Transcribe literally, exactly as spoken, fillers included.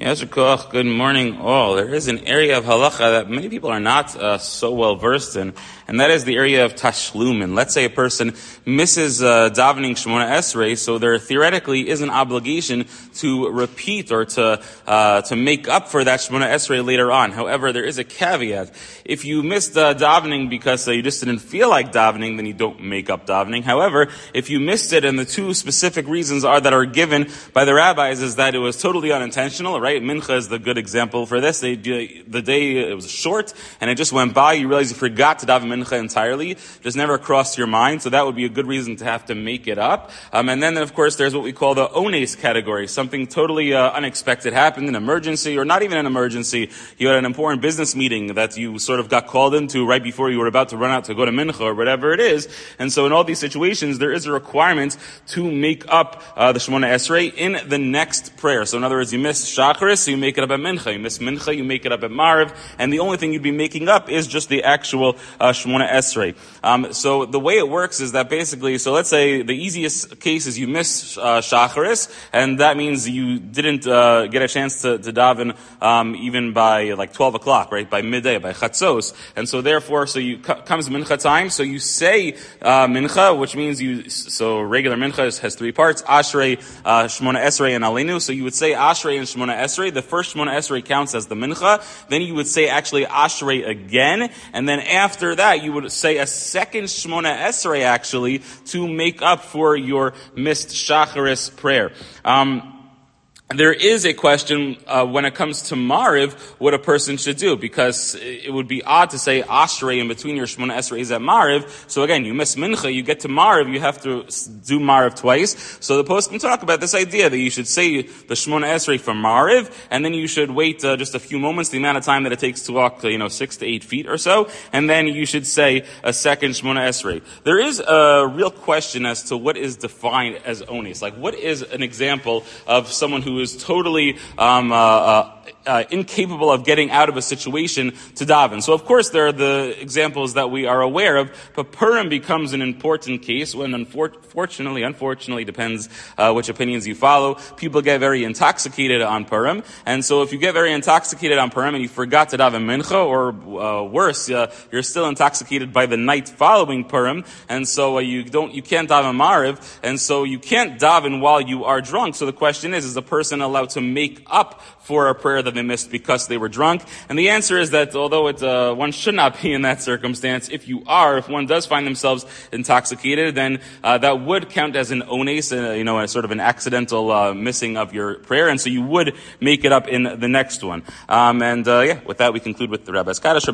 Yasher Koach, good morning all. There is an area of halacha that many people are not uh, so well versed in, and that is the area of tashlumin. Let's say a person misses uh, davening Shemona Esrei, so there theoretically is an obligation to repeat or to uh, to make up for that Shemona Esrei later on. However, there is a caveat. If you missed uh, davening because uh, you just didn't feel like davening, then you don't make up davening. However, if you missed it, and the two specific reasons are that are given by the rabbis is that it was totally unintentional, right? Mincha is the good example for this. They, the day it was short and it just went by, you realize you forgot to daven mincha entirely, just never crossed your mind, so that would be a good reason to have to make it up. Um, and then, of course, there's what we call the ones category. Something totally uh, unexpected happened, an emergency, or not even an emergency. You had an important business meeting that you sort of got called into right before you were about to run out to go to mincha or whatever it is. And so in all these situations, there is a requirement to make up uh, the Shemona Esrei in the next prayer. So in other words, you miss Shacharis, so you make it up at Mincha. You miss Mincha, you make it up at Mariv, and the only thing you'd be making up is just the actual uh, Shemona Esrei. Um, so the way it works is that basically, so let's say the easiest case is you miss uh, Shacharis, and that means you didn't uh, get a chance to, to daven um, even by like twelve o'clock, right? By midday, by Chatzos. And so therefore, so you comes Mincha time, so you say uh, Mincha, which means you, so regular Mincha has three parts, Ashrei, uh, Shemona Esrei, and Aleinu. So you would say Ashrei and Shemona Esrei. The first Shemona Esrei counts as the Mincha. Then you would say actually Ashrei again. And then after that, you would say a second Shemona Esrei actually to make up for your missed Shacharis prayer. Um, There is a question uh, when it comes to Mariv, what a person should do, because it would be odd to say Ashrei in between your Shemona Esreis at Mariv. So again, you miss Mincha, you get to Mariv, you have to do Mariv twice. So the post can talk about this idea that you should say the Shemona Esrei for Mariv, and then you should wait uh, just a few moments, the amount of time that it takes to walk, uh, you know, six to eight feet or so, and then you should say a second Shemona Esrei. There is a real question as to what is defined as onis. Like, what is an example of someone who is totally um, uh, uh, uh, incapable of getting out of a situation to daven? So, of course, there are the examples that we are aware of, but Purim becomes an important case when, unfortunately, unfortunately, depends uh, which opinions you follow, people get very intoxicated on Purim, and so if you get very intoxicated on Purim and you forgot to daven mincha, or uh, worse, uh, you're still intoxicated by the night following Purim, and so uh, you don't, you can't daven Mariv, and so you can't daven while you are drunk. So the question is, is the person allowed to make up for a prayer that they missed because they were drunk? And the answer is that although it, uh, one should not be in that circumstance, if you are, if one does find themselves intoxicated, then uh, that would count as an ones, uh, you know, a sort of an accidental uh, missing of your prayer, and so you would make it up in the next one. Um, and uh, yeah, with that we conclude with the Rabbi's Kaddish.